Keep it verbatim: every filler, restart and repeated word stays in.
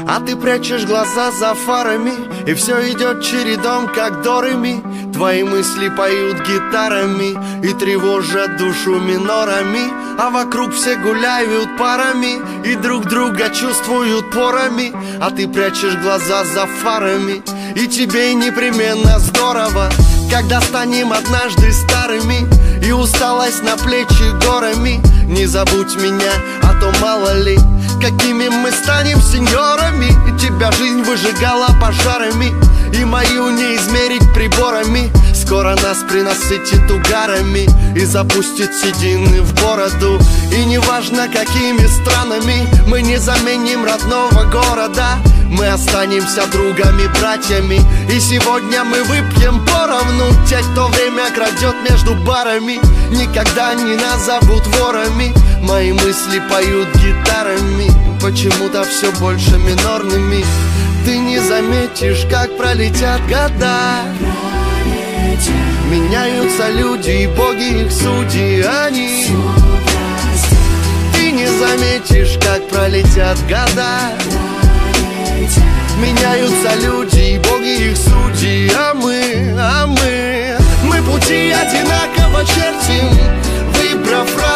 А ты прячешь глаза за фарами, и все идет чередом, как до ре ми. Твои мысли поют гитарами и тревожат душу минорами. А вокруг все гуляют парами и друг друга чувствуют порами. А ты прячешь глаза за фарами, и тебе непременно здорово, когда станем однажды старыми, и усталость на плечи горами. Не забудь меня, а то мало ли, какими мы станем сеньорами. И тебя жизнь выжигала пожарами, и мою не измерить приборами. Скоро нас принасытит угарами и запустит седины в бороду. И неважно, какими странами мы не заменим родного города, мы останемся другами, братьями. И сегодня мы выпьем поровну. Те, кто время крадет между барами, никогда не назовут ворами. Мои мысли поют гитарами, почему-то все больше минорными. Ты не заметишь, как пролетят года. Меняются люди и боги их судьи, они. Ты не заметишь, как пролетят года. Меняются люди и боги их судьи, а мы, а мы Мы пути одинаково чертим, выбрав